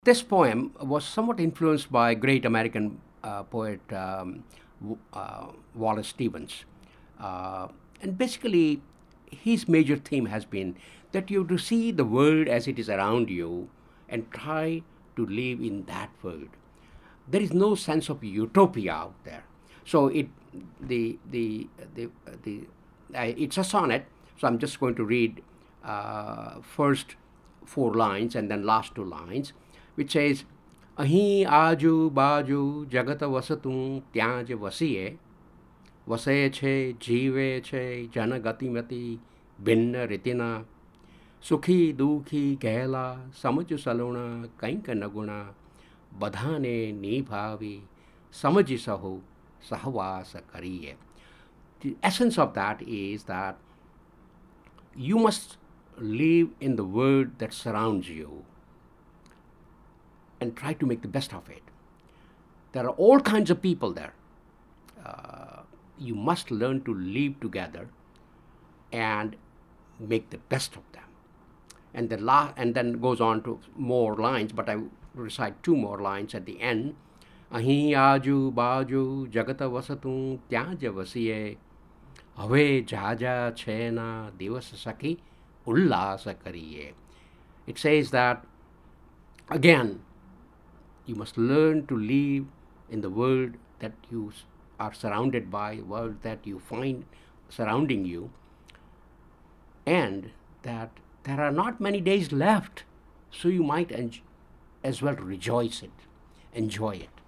This poem was somewhat influenced by great American poet Wallace Stevens. Uh, and basically, his major theme has been that you have to see the world as it is around you and try to live in that world. There is no sense of utopia out there. So the it's a sonnet. So I'm just going to read first four lines and then last two lines, which says, "અહીં આજુ બાજુ જગત વસતું ત્યાં જ વસીએ વસે છે જીવે છે જનગતિમતિ ભિન્ન રીતિના સુખી દુઃખી ગહેલા સમજ સલુણા કંઈક નગુણા બધાને નિભાવી સમજી સહુ સહવાસ કરીએ." The essence of that is that you must live in the world that surrounds you and try to make the best of it. There are all kinds of people there. You must learn to live together and make the best of them. And then goes on to more lines, but I recite two more lines at the end. અહીં આજુ બાજુ જગત વસતું ત્યાં જ વસીએ હવે જાજા છે ના દિવસ સખી ઉલ્લાસ કરીએ. It says that, again, you must learn to live in the world that you are surrounded by, the world that you find surrounding you, and that there are not many days left, so you might as well rejoice it, enjoy it.